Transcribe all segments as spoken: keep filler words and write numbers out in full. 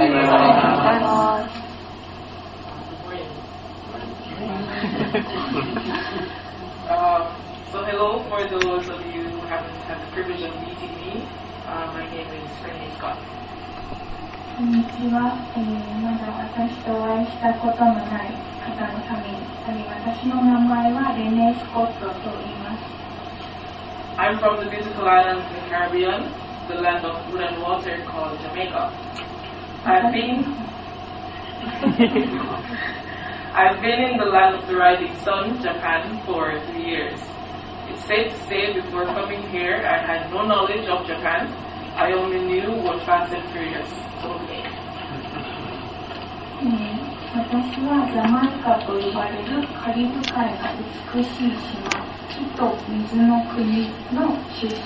Uh, so hello for those of you who haven't had the privilege of meeting me. Uh, my name is Renee Scott. こんにちは、えー、まだ私とお会いしたことのない方のために、私の名前はレネー・スコットと言います。 I'm from the beautiful island of the Caribbean, the land of wood and water called Jamaica. I've been I've been in the land of the rising sun, Japan, for three years. It's safe to say before coming here, I had no knowledge of Japan. I only knew what Fast and Furious told me. 私はジャマイカと呼ばれるカリブ海の美しい島、火と水の国の出身です。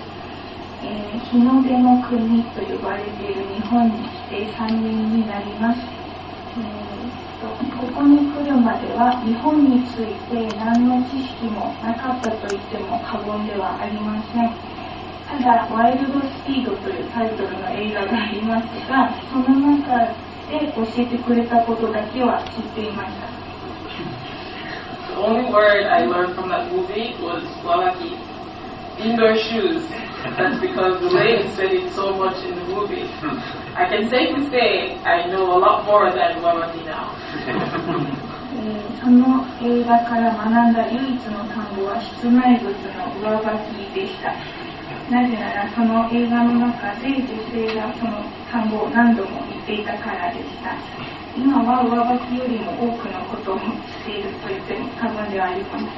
えー、日の出の国と呼ばれている日本に来てさんねんになります。えー、とここに来るまでは日本について何の知識もなかったと言っても過言ではありません。ただ、ワイルドスピードというタイトルの映画がありますが、その中で教えてくれたことだけは知っていました。 The only word I learned from that movie was wawaki, indoor shoes. That's because the lady said it so much in the movie. I can safely say I know a lot more than wawaki now. その映画から学んだ唯一の単語は室内物の上履きでした。なぜならその映画の中で女性がその単語を何度も言っていたからでした。今は上履きよりも多くのことをしていると言っても過言ではありません。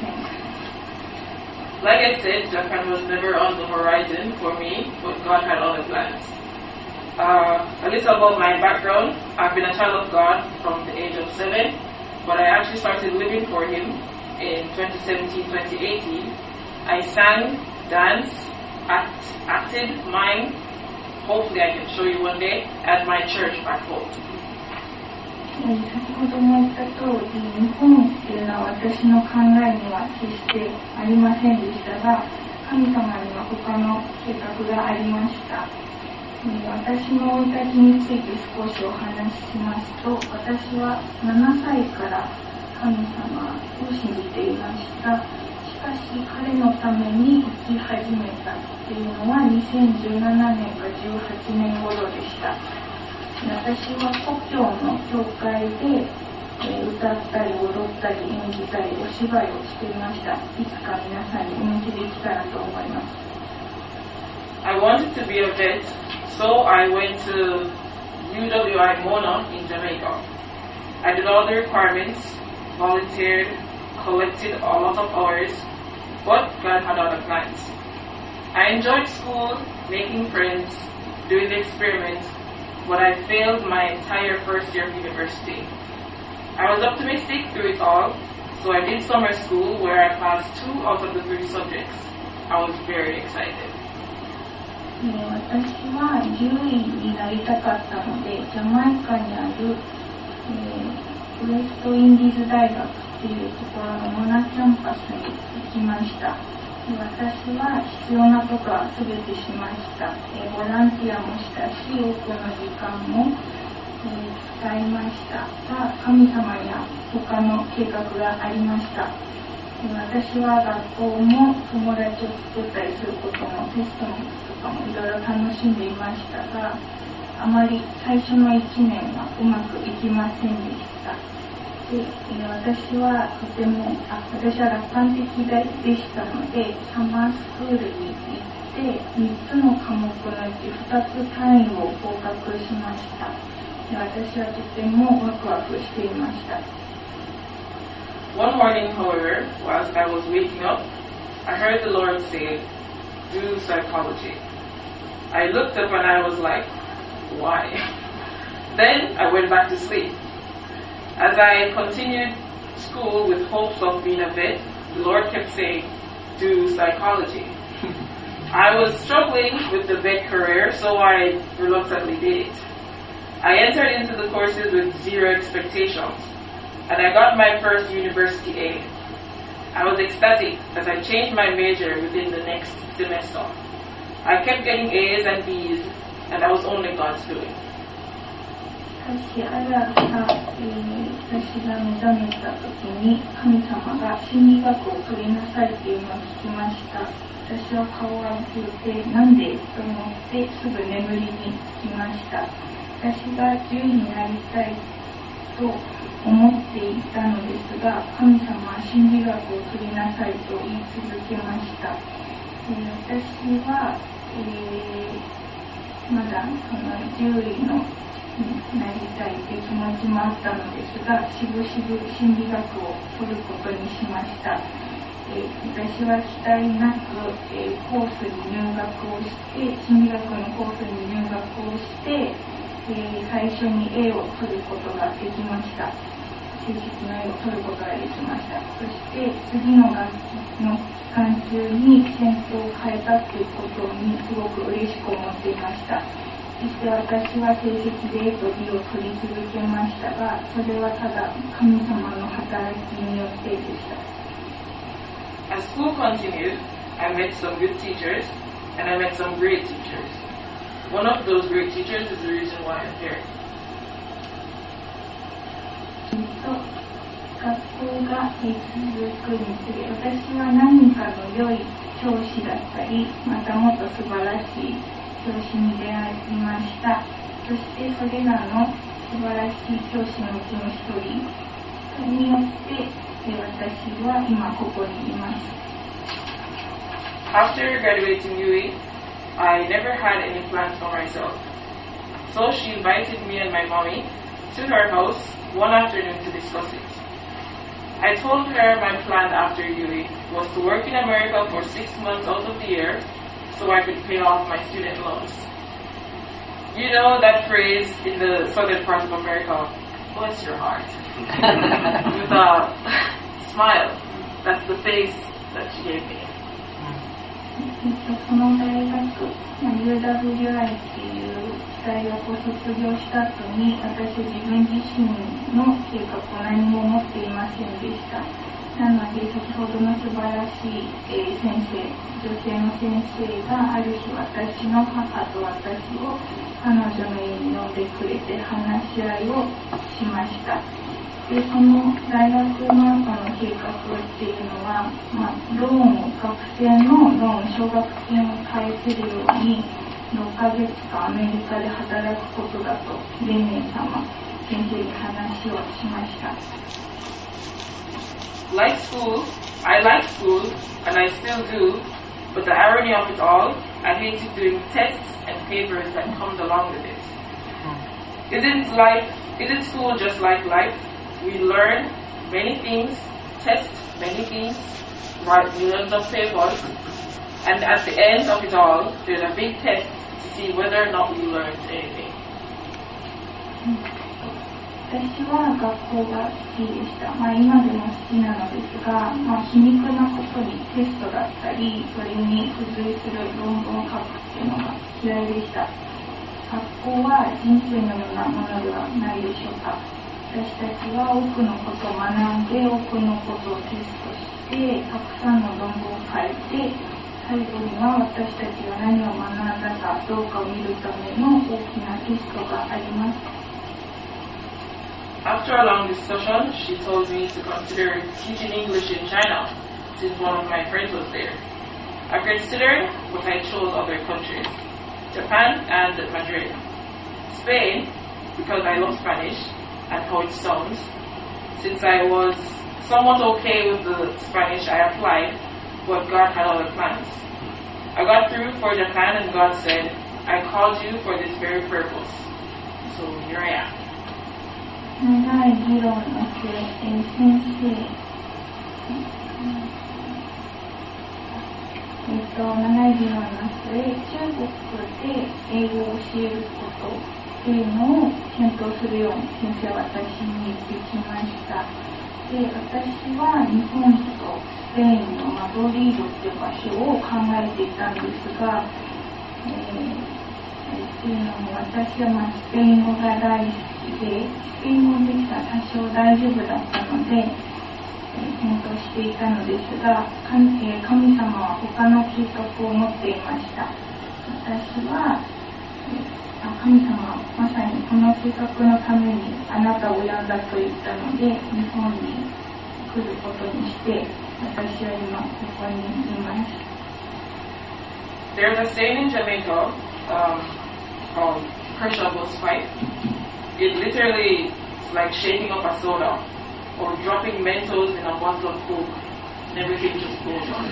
Like I said, Japan was never on the horizon for me, but God had other plans. Uh, a little about my background. I've been a child of God from the age of seven, but I actually started living for Him in twenty seventeen, twenty eighteen. I sang, danced, act, acted, mime. Hopefully I can show you one day at my church back home. 先ほども言った通り、日本っていうのは私の考えには決してありませんでしたが、神様には他の計画がありました。私の生い立ちについて少しお話ししますと、私はななさいから神様を信じていました。しかし彼のために生き始めたっていうのはにせんじゅうななねんかじゅうはちねん頃でした。私は故郷の教会で、えー、歌ったり踊ったり演じたりお芝居をしていました。いつか皆さんにお見せできたらと思います。 I wanted to be a vet, so I went to U W I Mona in Jamaica. I did all the requirements, volunteered, collected a lot of hours, but God had other plans. I enjoyed school, making friends, doing the experiment, but I failed my entire first year of university. I was optimistic through it all, so I did summer school where I passed two out of the three subjects. I was very excited. 私は獣医になりたかったので、ジャマイカにある、えー、ウエストインディーズ大学っていうところのモナキャンパスに行きました。私は必要なことは全てしました。えー、ボランティアもしたし、多くの時間も、えー、使いましたが、神様には他の計画がありました。私は学校も友達を作ったりすることもテストもとかもいろいろ楽しんでいましたが、あまり最初のいちねんはうまくいきませんでした。で、私はとてもあ私は楽観的でしたので、サマースクールに行ってみっつの科目のうちふたつ単位を合格しました。で、私はとてもワクワクしていました。 One morning, however, whilst I was waking up, I heard the Lord say, do psychology. I looked up and I was like, why? Then I went back to sleep. As I continued school with hopes of being a vet, the Lord kept saying, do psychology. I was struggling with the vet career, so I reluctantly did it. I entered into the courses with zero expectations. And I got my first university A. I was ecstatic as I changed my major within the next semester. I kept getting A's and B's, and that was only God's doing. しかし、ある朝、えー、私が目覚めた時に、神様が心理学を取りなさいというのを聞きました。私は顔を上げて、なんでと思って、すぐ眠りにつきました。私が獣医になりたいと思っていたのですが、神様は心理学を取りなさいと言い続けました。えー、私は、えー、まだその獣医のなりたいという気持ちもあったのですが、しぶしぶ心理学を取ることにしました。えー、私は期待なく、えー、コースに入学をして、心理学のコースに入学をして、えー、最初に A を取ることができました。成績の A を取ることができました。そして次の学期の期間中に専攻を変えたということにすごく嬉しく思っていました。そして私は成績で A と B を取り続けましたが、それはただ神様の働きによってでした。 As school continued, I met some good teachers and I met some great teachers. One of those great teachers is the reason why I'm here. 学校が続くにつれ、私は何人かの良い教師だったり、またもっと素晴らしい教師に出会いました。そしてそれらの素晴らしい教師のうちの一人によって私は今ここにいます。 After graduating U A, I never had any plans for myself. So she invited me and my mommy to her house one afternoon to discuss it. I told her my plan after U A was to work in America for six months out of the year so I could pay off my student loans. You know that phrase in the southern part of America, bless your heart, with a smile. That's the face that she gave me. その大学、ユーダブリューアイ っていう大学を卒業した後に、私自分自身の計画を何も持っていませんでした。なので、先ほどの素晴らしい、えー、先生、女性の先生がある日私の母と私を彼女の家に呼んでくれて話し合いをしました。で、その大学の後の計画っていうのは、まあ、ローンを、学生のローン、奨学金を返せるようにろっかげつかんアメリカで働くことだとレネー様、先生に話をしました。 Like school, I like school, and I still do, but the irony of it all, I hated doing tests and papers that comes along with it. Isn't life, isn't school just like life? We learn many things, test many things, write millions of papers, and at the end of it all, there's a big test to see whether or not we learned anything. 私は学校が好きでした。まあ、今でも好きなのですが、まあ、皮肉なことにテストだったり、それに付随する論文を書くっていうのが嫌いでした。学校は人生のようなものではないでしょうか。私たちは多くのことを学んで、多くのことをテストして、たくさんの論文を書いて、最後には私たちが何を学んだかどうかを見るための大きなテストがあります。 After a long discussion, she told me to consider teaching English in China, since one of my friends was there. I considered, but I chose other countries, Japan and Madrid. Spain, because I love Spanish and how it sounds. Since I was somewhat okay with the Spanish, I applied, but God had other plans. I got through for Japan and God said, I called you for this very purpose. So here I am. 長い議論の末、えー、先生、えー、と長い議論の末、中国で英語を教えることっていうのを検討するように先生は私に言ってきました。で、私は日本とスペインのマドリードっていう場所を考えていたんですが、えーっていうのも私はまあスペイン語が大好きで、スペイン語できたら多少大丈夫だったので、えー、検討していたのですが、神様は他の計画を持っていました。私は、えー、神様はまさにここの計画のためにあなたを呼んだと言ったので、日本に来ることにして、私は今ここにいます。 There's a saying in Jamaica um, called pressure bust pipe. It literally is like shaking up a soda or dropping Mentos in a bottle of Coke and everything just goes on.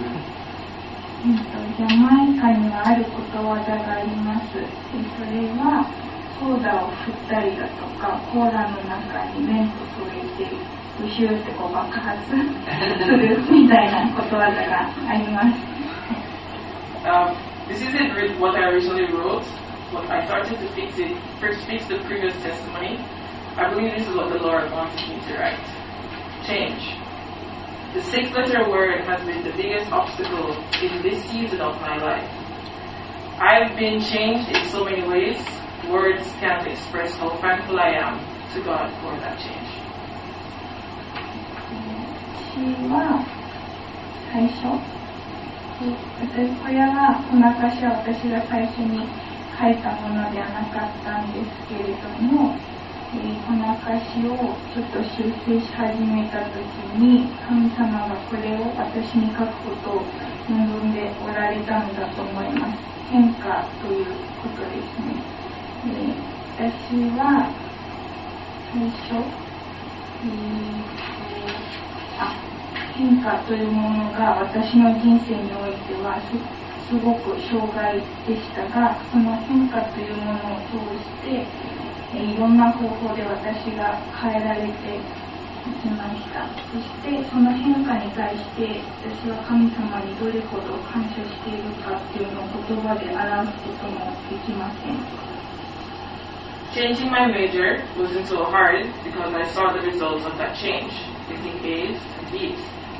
ジャマイカにはあることわざがあります。それはソーダを振ったりだとか、コーラの中にメントスを入れてブシューってこう爆発するみたいなことわざがあります。 Um, this isn't what I originally wrote, but I started to fix it, first fix the previous testimony. I believe this is what the Lord wants me to write. Change. The six-letter word has been the biggest obstacle in this season of my life. I've been changed in so many ways. Words can't express how thankful I am to God for that change. 私は最初、私これはこの歌詞は私が最初に書いたものではなかったんですけれども、えー、この歌詞をちょっと修正し始めたときに、神様がこれを私に書くことを望んでおられたのだと思います。変化ということですね。えー、私は最初、えー、あ変化というものが私の人生においては す, すごく障害でしたが、その変化というものを通して、えいろんな方法で私が変えられていきました。そしてその変化に対して私は神様にどれほど感謝しているかっていうのを言葉で表すこともできません。 Changing my major wasn't so hard because I saw the results of that change, getting A's and B's.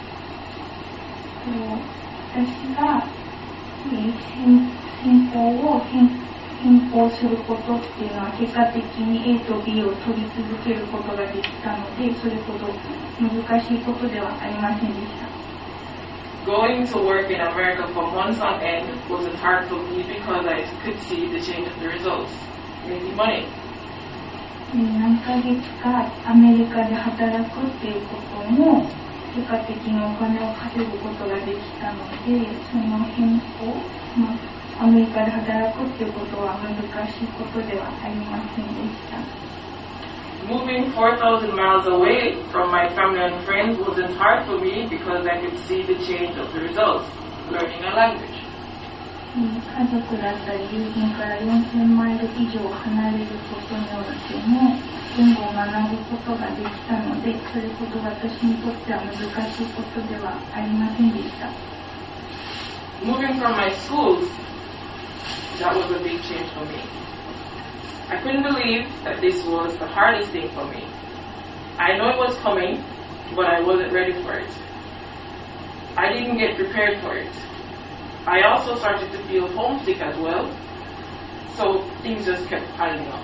私が、えー、専攻を変更することっていうのは結果的に A と B を取り続けることができたので、それほど難しいことではありませんでした。 Going to work in America for months on end wasn't hard for me because I could see the change of the results, making money. 何ヶ月かアメリカで働くっていうことも結果的にお金を稼ぐことができたので、その変更、まあ、アメリカで働くっていうことは難しいことではありませんでした。 Moving four thousand miles away from my family and friends wasn't hard for me because I could see the change of the results, learning a language. 家族だったり友人からよんせんマイル以上離れることにおいても言語を学ぶことができたので、それほど私にとっては難しいことではありませんでした。 Moving from my schools, that was a big change for me. I couldn't believe that this was the hardest thing for me. I know it was coming, but I wasn't ready for it. I didn't get prepared for it.I also started to feel homesick as well, so things just kept piling up.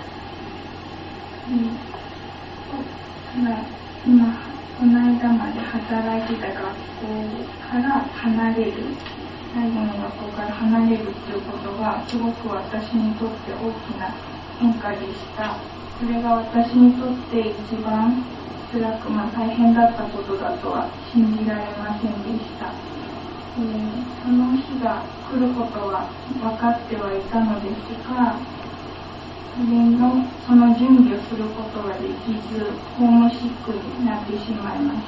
今、この間まで働いてた学校から離れる、最後の学校から離れるということがすごく私にとって大きな変化でした。それが私にとって一番辛く、まあ、大変だったことだとは信じられませんでした。えー、その日が来ることは分かってはいたのですが、それのその準備をすることができず、ホームシックになってしまいました。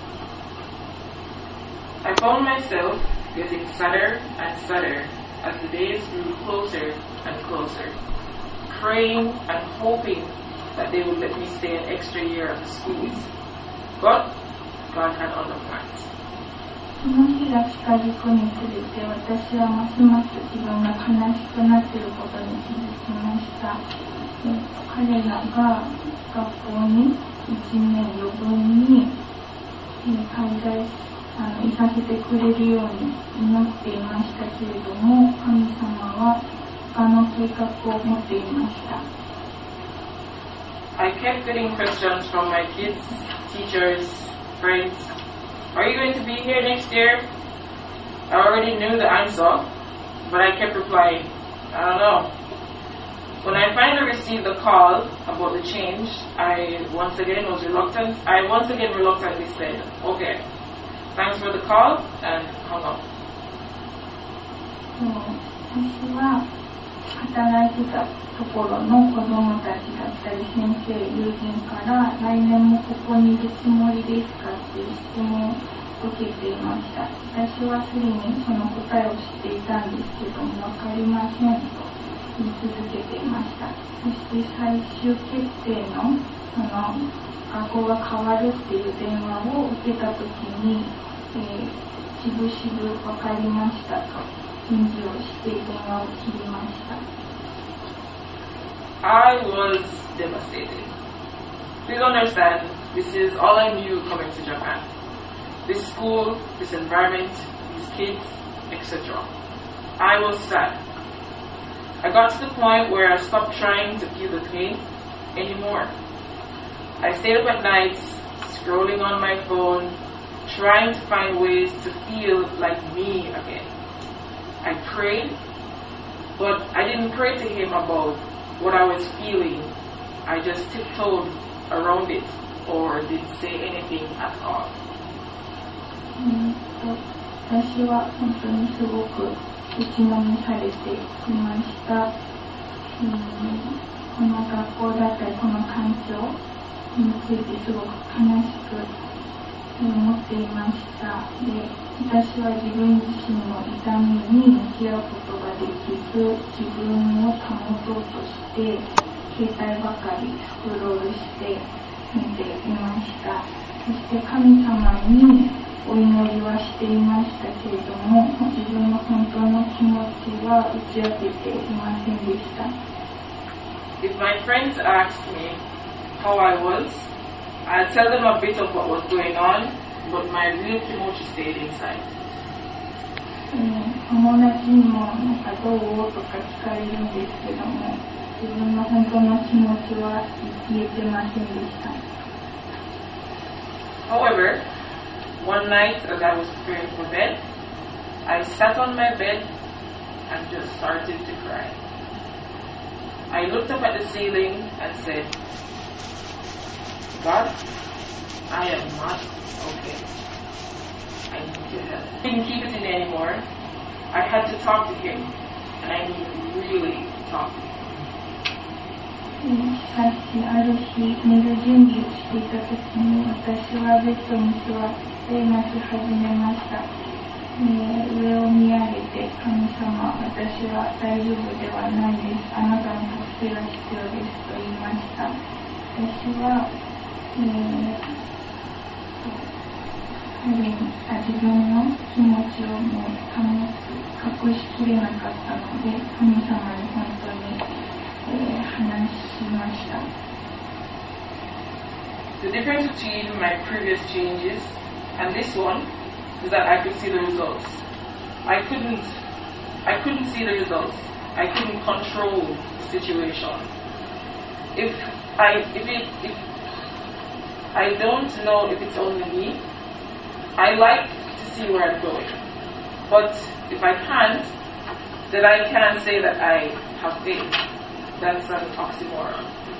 I found myself getting sadder and sadder as the days grew closer and closer, praying and hoping that they would let me stay an extra year at the schools. But God had other plans. その日が近づくにつれて、私はますます自分が悲しくなっていることに気づきました。彼らが学校にいちねん余分に滞在あのいさせてくれるように祈っていましたけれども、神様は他の計画を持っていました。 I kept getting questions from my kids, teachers, friends.Are you going to be here next year? I already knew the answer, but I kept replying, I don't know. When I finally received the call about the change, I once again was reluctant. I once again reluctantly said, okay, thanks for the call, and hung up. 私は働いてたところの子どもたちだったり先生、友人から来年もここにいるつもりですかっていう質問を受けていました。私はすでにその答えを知っていたんですけども、わかりませんと言い続けていました。そして最終決定のその学校が変わるっていう電話を受けたときに、えー、しぶしぶわかりましたと返事をして電話を切りました。 I was devastated. Please understand, this is all I knew coming to Japan. This school, this environment, these kids, et cetera. I was sad. I got to the point where I stopped trying to feel the pain anymore. I stayed up at night, scrolling on my phone, trying to find ways to feel like me again. I prayed, but I didn't pray to him about what I was feeling. I just tiptoed around it or didn't say anything at all. 私は本当にすごく打ちのめされていました。うん、この学校だったりこの環境についてすごく悲しく思っていました。で、私は自分自身の痛みに向き合うことができず、自分を保とうとして携帯ばかりスクロールして見ていました。そして神様にお祈りはしていましたけれども、自分の本当の気持ちは打ち明けていませんでした。 If my friends asked me how I was, I'd tell them a bit of what was going on, but my real emotion stayed inside. 友達にもなんかどうとか聞かれるんですけども、自分の本当の気持ちは言えてませんでした。 However, one night as I was preparing for bed, I sat on my bed and just started to cry. I looked up at the ceiling and said, God, I am not okay. I need your help. I didn't keep it in anymore. I had to talk to him, and I need to really talk to him. しかしある日寝る準備をしていたときに私はベッドに座って泣き始めました。上を見上げて神様、私は大丈夫ではないです。あなたの助けが必要ですと言いました。私は、えー、自分の気持ちをもう保つ、隠しきれなかったので神様に本当に話しました。 The difference between my previous changes and this one is that I could see the results. I couldn't I couldn't see the results. I couldn't control the situation. If I if it if I don't know if it's only me, I like to see where I'm going. But if I can't, then I can't say that I have faith. That's an oxymoron.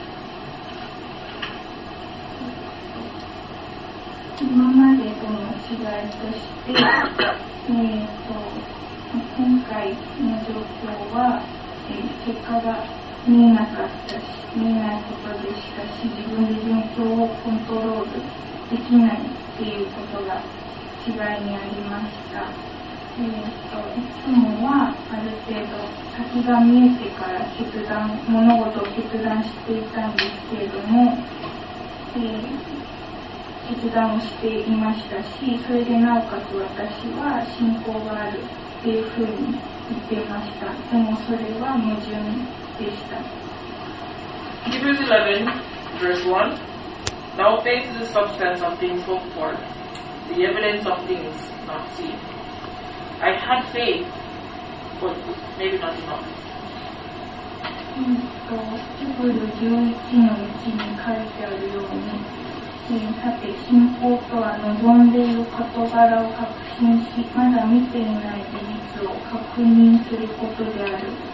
今までとの違いとして、えーと、今回の状況は、えー、結果が見えなかったし、見えないことでしたし、自分で状況をコントロールできないっていうことが違いにありました。えー、といつもはある程度先が見えてから決断物事を決断していたんですけれども、えー、決断をしていましたし、それでなおかつ私は信仰があるっていうふうに言っていました。でもそれは矛盾でした。 Hebrews eleven, verse one. Now faith is the substance of things hoped for, the evidence of things not seen. I had faith, but maybe not enough. うんと、ヘブルじゅういちのいちに書いてあるように、えー、さて信仰とは望んでいる事柄を確信し、まだ見ていない事実を確認することである。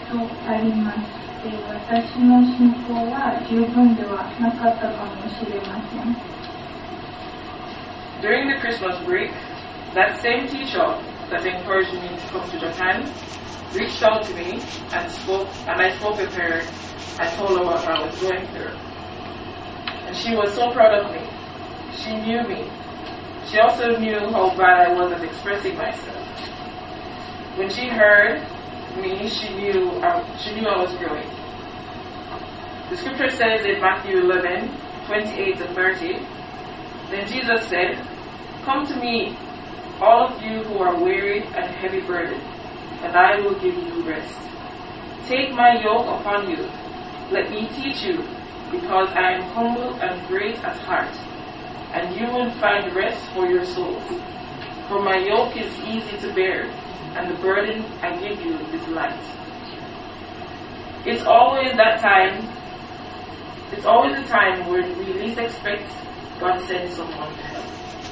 とあります。私の信仰は十分ではなかったかもしれません。 During the Christmas break, that same teacher that encouraged me to come to Japan reached out to me and spoke, and I spoke with her and told her what I was going through. And she was so proud of me. She knew me. She also knew how bad I was at expressing myself. When she heard me, she knew I, she knew I was growing. The scripture says in Matthew eleven, twenty-eight to thirty, then Jesus said, "Come to me, all of you who are weary and heavy burdened, and I will give you rest. Take my yoke upon you. Let me teach you, because I am humble and great at heart, and you will find rest for your souls. For my yoke is easy to bear, and the burden I give you is light." It's always that time, it's always a time when we least expect God sends someone to help.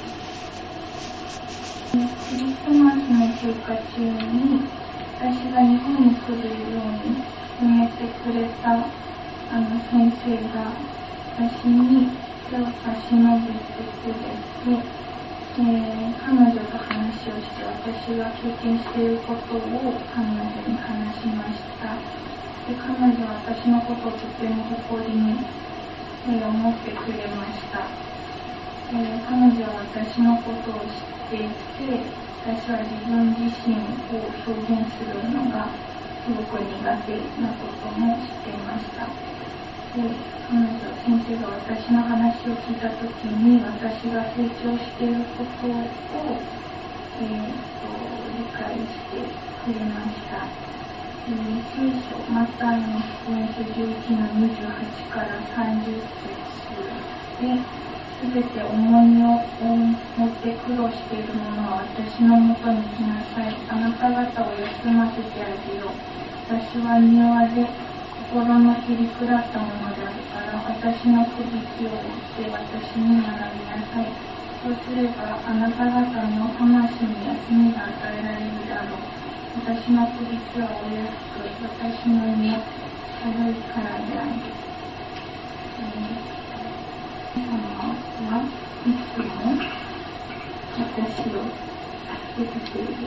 クリスマスの休暇中に私が日本に来るように決めてくれたあの先生が私に手を差し伸べてくれて、えー、彼女と話をして私が経験していることを彼女に話しました。で、彼女は私のことをとても誇りに、えー、思ってくれました。えー、彼女は私のことを知っていて、私は自分自身を表現するのがすごく苦手なことも知っていました。で、彼女、先生が私の話を聞いたときに、私が成長していることを、えー、と理解してくれました。えー、聖書、マタイの福音書じゅういちのにじゅうはちからさんじゅっ節で、すべて重荷を持って苦労している者は私のもとに来なさい。あなた方を休ませてあげよう。私は庭で心のへりくだったものであるから、私のくびきを追って私に学びなさい。そうすればあなた方の魂に休みが与えられるだろう。私のくびきはお安く、私の身は軽いからである。神様はいつも私を助けてくれる。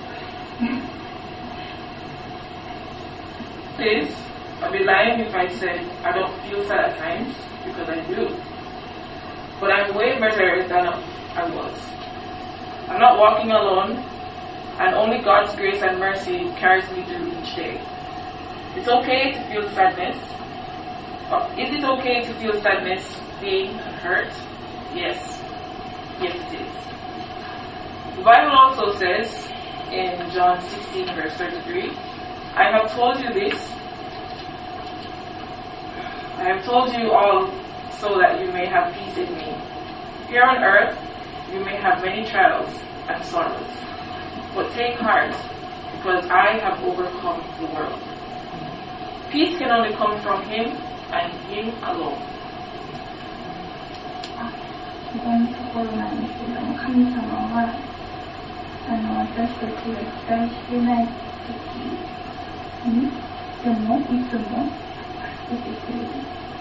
Please, I'd be lying if I said I don't feel sad at times, because I do. But I'm way better than I was. I'm not walking alone, and only God's grace and mercy carries me through each day. It's okay to feel sadness. Is it okay to feel sadness, pain, and hurt? Yes. Yes, it is. The Bible also says in John sixteen, verse thirty-three, I have told you this. I have told you all so that you may have peace in me. Here on earth, you may have many trials and sorrows. But take heart, because I have overcome the world. Peace can only come from Him and Him alone. ここのところなんですけども、神様はあの私たちが期待してない時にでもいつも助けてくれる。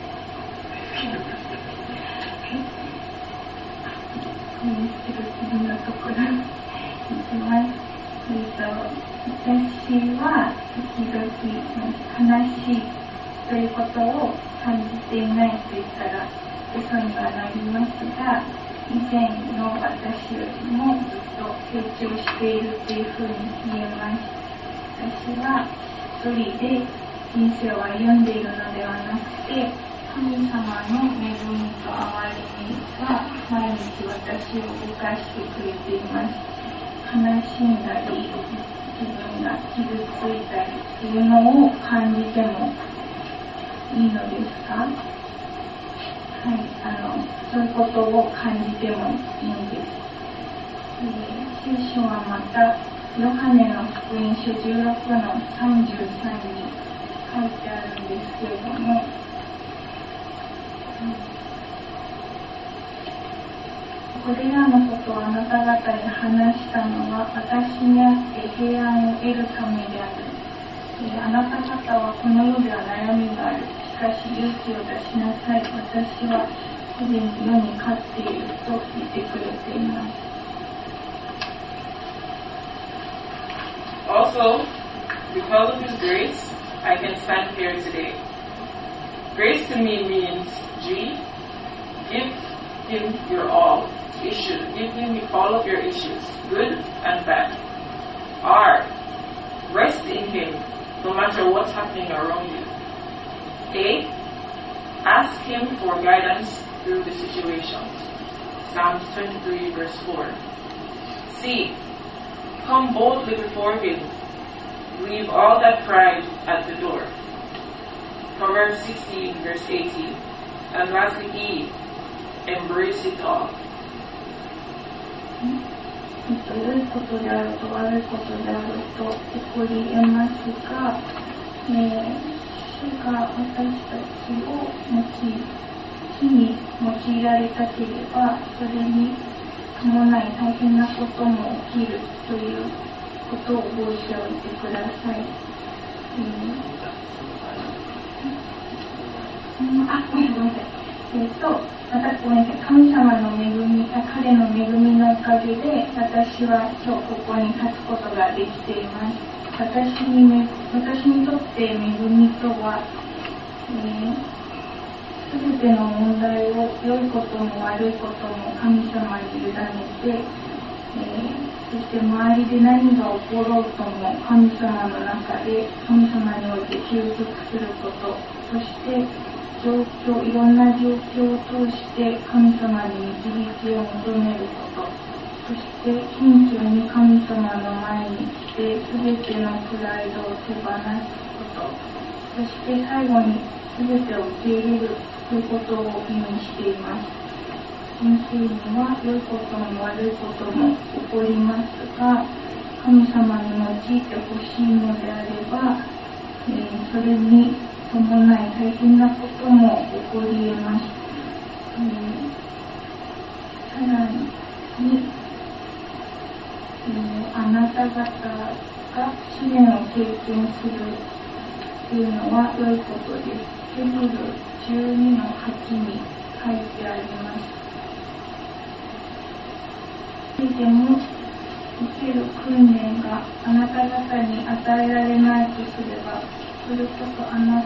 次のところに行きます。えーと、私は時々悲しいということを感じていないと言ったら嘘にはなりますが、以前の私よりもずっと成長しているというふうに見えます。私は一人で人生を歩んでいるのではなくて、神様の恵みと憐れみが毎日私を動かしてくれています。悲しんだり、自分が傷ついたりというのを感じてもいいのですか？はい、あの、そういうことを感じてもいいんです。えー、聖書はまた、ヨハネの福音書じゅうろくのさんじゅうさんに書いてあるんですけれども、これらのことをあなた方に話したのは私にあって平安を得るためである。 えー、あなた方はこの世では悩みがある。しかし勇気を出しなさい。私はすでに世に勝っていると言ってくれています。 Also, because of His grace, I can stand here today. Grace to me means G, give Him your all. Issue, give Him all of your issues, good and bad. R, rest in Him, no matter what's happening around you. A, ask Him for guidance through the situations. Psalms twenty-three verse four. C, come boldly before Him. Leave all that pride at the door. Proverbs sixteen verse eighteen. And lastly E, embrace it all. えっと、良いことであると悪いことであると起こり得ますが、えー、主が私たちを用い、主に用いられたければ、それに伴い大変なことも起きるということを覚えておいてください。えー、あ、ごめんなさい。えっと、またごめんなさい。神様の恵み、彼の恵みのおかげで、私は今日ここに立つことができています。私にめ、私にとって恵みとは、すべ、えー、ての問題を良いことも悪いことも神様に委ねて、えー、そして周りで何が起ころうとも神様の中で神様において継続すること、そして状況、いろんな状況を通して神様に導きを求めること、そして謙虚に神様の前に来てすべてのプライドを手放すこと、そして最後にすべてを受け入れるということを意味しています。人生には良いことも悪いことも起こりますが、神様に用いてほしいのであれば、えー、それに伴い大変なことも起こり得ます。えー、さらに、えー、あなた方が試練を経験するというのは良いことです。ヘブルじゅうにのはちに書いてあります。それでも受ける訓練があなた方に与えられないとすれば、それこそあなた、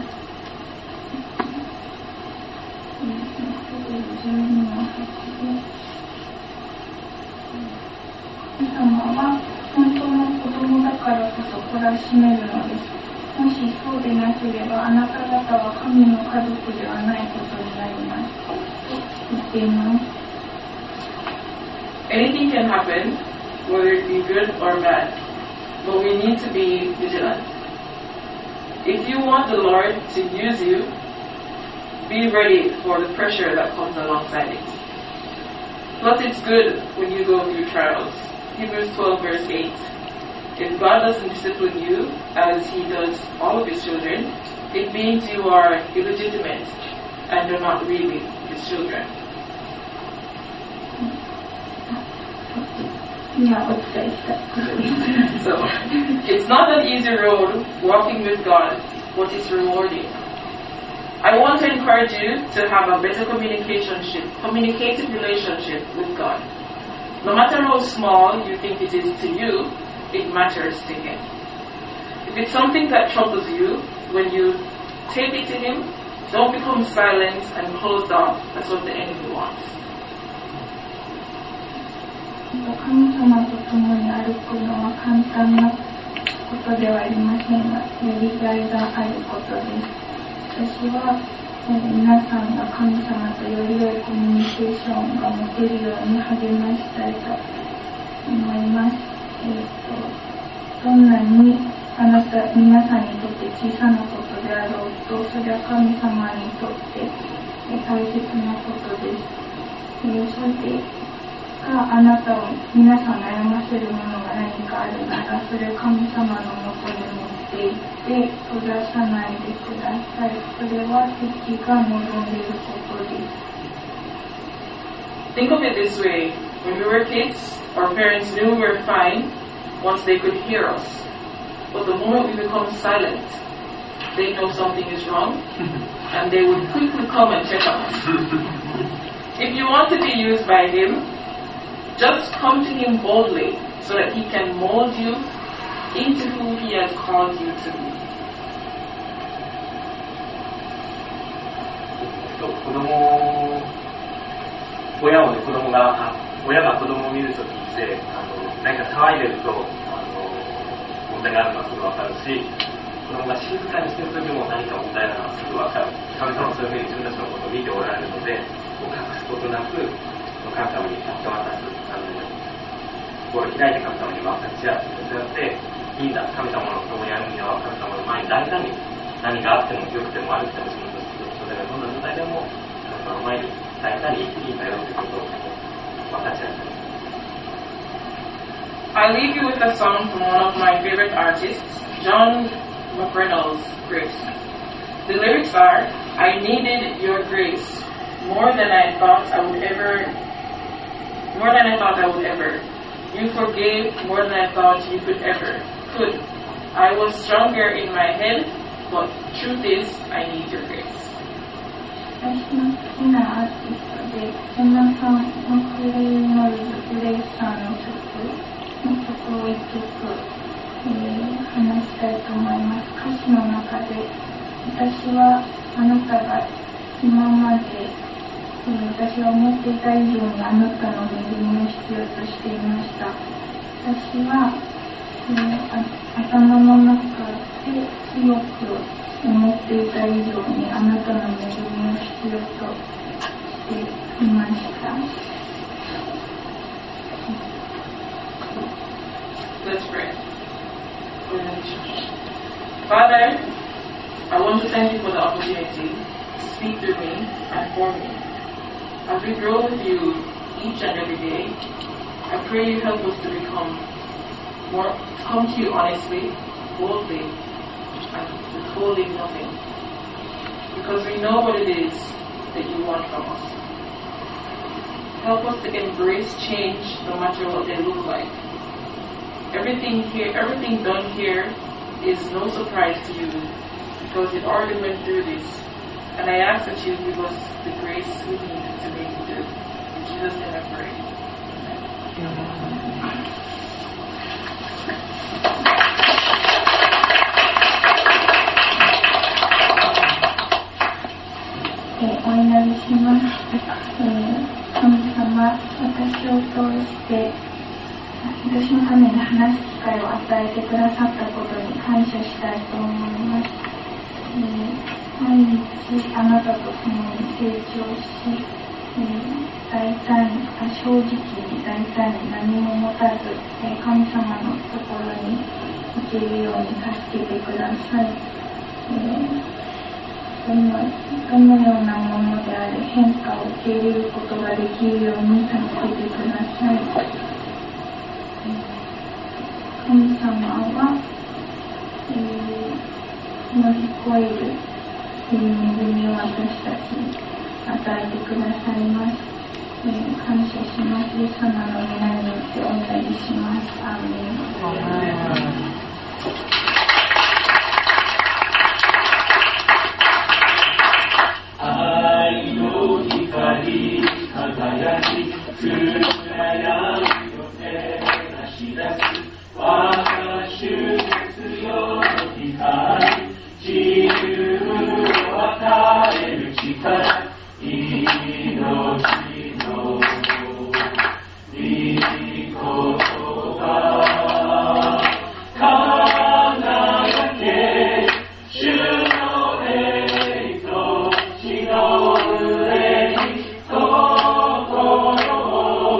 じゅうにのはちで、神様は本当の子供だからこそ懲らしめるのです。もしそうでなければ、あなた方は神の家族ではないことになります。と言っています。 Anything can happen, whether it be good or bad, but we need to be vigilant. If you want the Lord to use you, be ready for the pressure that comes alongside it. Plus, it's good when you go through trials. Hebrews twelve verse eight. If God doesn't discipline you as He does all of His children, it means you are illegitimate and you're not really His children. So, it's not an easy road walking with God, but it's rewarding. I want to encourage you to have a better communication, communicative relationship with God. No matter how small you think it is to you, it matters to Him. If it's something that troubles you, when you take it to Him, don't become silent and closed off. That's what the enemy wants. 神様と共に歩くのは簡単なことではありませんが、やりがいがあることです。私は、えー、皆さんが神様とより良いコミュニケーションが持てるように励ましたいと思います。えーと、どんなにあなた、皆さんにとって小さなことであろうと、それは神様にとって、えー、大切なことです。えー、それでがあなたを皆さん悩ませるものが何かあるなら、それを神様のもとに持っていって閉ざさないでください。それは敵が望んでいることです。 Think of it this way. When we were kids, our parents knew we were fine once they could hear us. But the moment we become silent, they know something is wrong, and they would quickly come and check on us. If you want to be used by Him, just come to Him boldly so that He can mold you into who He has called you to be. 子供親をね、子供が親が子供を見るときってあの何か騒いでるとあの問題があるのはすぐ分かるし、子供が静かにしているときも何か問題があるのはすぐ分かる。神様はそういうふうに自分たちのことを見ておられるので、隠すことなく神様に明け渡す、あの心を開いて神様に分かち合ってそうやっていいんだ、神様の子供やるには神様の前に大胆に何があっても良くても悪くても自分とそれがどんな状態でも神様の前に大胆に生きていいんだよということを分かち合っています。 I leave you with a song from one of my favorite artists, John McReynolds' Grace. The lyrics are, I needed your grace more than I thought I would ever, more than I thought I would ever. You forgave more than I thought you could ever, could. I was stronger in my head, but truth is, I need your grace. 私の好きなアーティストで、ジョナサン・マクレイノルズ・グレイさんの曲の曲を一曲、えー、話したいと思います。歌詞の中で、私はあなたが今まで、えー、私が思っていた以上にあなたの恵みを必要としていました。私は、えー、頭の中で強く思っていた以上にあなたの恵みを必要としていました。 Let's pray. Father, I want to thank you for the opportunity to speak through me and for me. As we grow with you each and every day, I pray you help us to become more, to come to you honestly, boldly, and withholding nothing. Because we know what it is that you want from us. Help us to embrace change no matter what they look like. Everything here, everything done here is no surprise to you because it already went through this. And I ask that you give us the grace we need to make it through. In Jesus' name I pray. Amen. えー、お祈りします。えー、神様、私を通して私のために話す機会を与えてくださったことに感謝したいと思います。えー、毎日あなたと共に成長し、えー、大胆に、正直に大胆に何も持たず、えー、神様のところに行けるように助けてください。えーどの、どのようなものであれ変化を受け入れることができるように助けてください。神様は、えー、乗り越える恵みを私たちに与えてくださいます。えー、感謝します。イエス様の皆によってお祈りします。アーメン。 愛の光輝き暗闇を照らし出す我が主よの光自由を与える力命の御言葉輝け主の栄と地の上に心を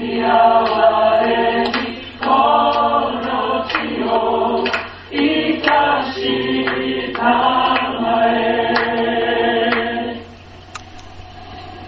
宮を